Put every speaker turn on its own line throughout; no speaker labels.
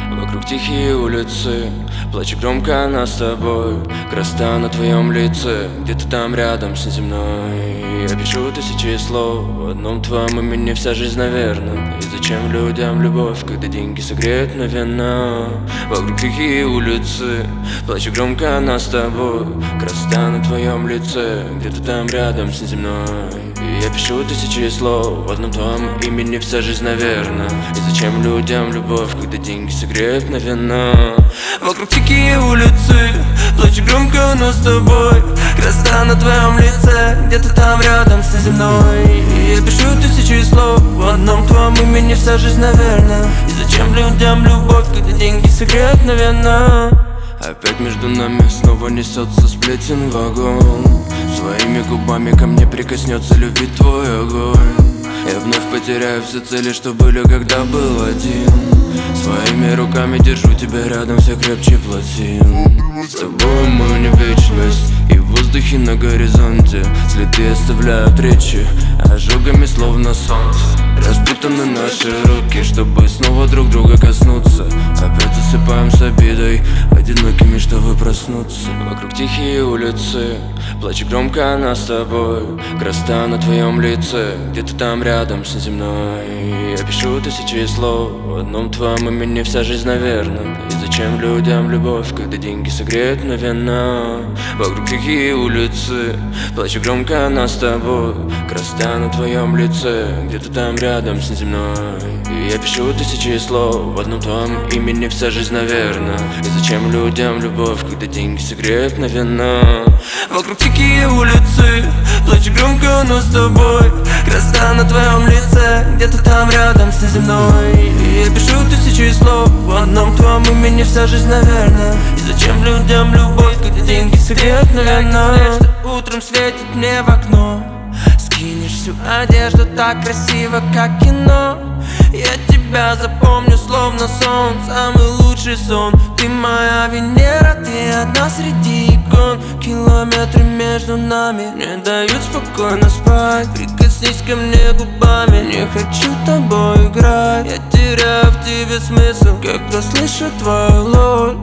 Вокруг тихие улицы, плачет громко она с тобой. Красота на твоем лице, где-то там рядом с неземной. Я пишу тысячи слов, в одном твоем имени вся жизнь, наверное. И зачем людям любовь, когда деньги согреют мгновенно? Вокруг тихие улицы, плачет громко она с тобой. Красота на твоем лице, где-то там рядом с неземной. И я пишу тысячи слов, в одном твоем имени вся жизнь, наверное. И зачем людям любовь, когда деньги согреют мгновенно? Вокруг тихие улицы, плачет громко, но с тобой. Красота на твоем лице, где-то там рядом с неземной. И я пишу тысячи слов, в одном твоем имени вся жизнь, наверное. И зачем людям любовь, когда деньги согреют мгновенно? Опять между нами снова несется сплетен вагон. Своими губами ко мне прикоснется любви твой огонь. Я вновь потеряю все цели, что были, когда был один. Своими руками держу тебя рядом, все крепче плотин. С тобой мы не вечность, и в воздухе на горизонте следы оставляют речи ожогами, словно солнце. Распутаны наши руки, чтобы снова друг друга коснуться. Опять засыпаем с обидой, одинокими, чтобы проснуться. Вокруг тихие улицы, плачет громко она с тобой. Красота на твоем лице, где-то там рядом с неземной. Я пишу тысячи слов, в одном твоем имени вся жизнь, наверное. И зачем людям любовь, когда деньги согреют мгновенно? Вокруг тихие улицы, плачет громко она с тобой. Красота на твоем лице, где-то там рядом с неземной. И я пишу тысячи слов, в одном твоем имени вся жизнь, наверное. И зачем людям любовь, когда деньги согреют мгновенно? Вокруг тихие улицы, плачет громко, но с тобой. Красота на твоем лице, где-то там рядом с неземной. И я пишу тысячи слов, в одном твоем имени вся жизнь, наверное. И зачем людям любовь, когда деньги согреют мгновенно? Утром светит мне в окно, скинешь всю одежду так красиво, как кино. Я тебя запомню, словно сон, самый лучший сон. Ты моя Венера, ты одна среди икон. Километры между нами не дают спокойно спать. Прикоснись ко мне губами, не хочу тобой играть. Я теряю в тебе смысл, когда слышу твою ложь.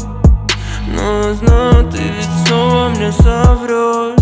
Но я знаю, ты ведь снова мне соврешь.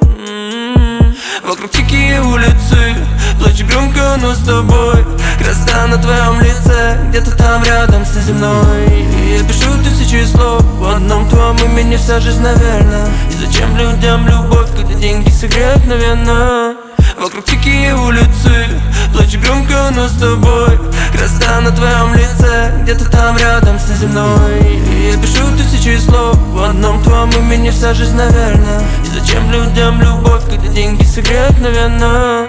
Вокруг тихие улицы, плачет громко, но с тобой. Красота на твоем лице, где-то там рядом с неземной. И я пишу тысячи слов, в одном твоем имени вся жизнь, наверное. И зачем людям любовь, когда деньги согреют мгновенно? Вокруг тихие улицы, плачет громко, но с тобой. Красота на твоем лице, где-то там рядом с неземной. И я пишу тысячи слов, в одном твоем имени вся жизнь, наверное. И зачем людям любовь, когда деньги согреют мгновенно?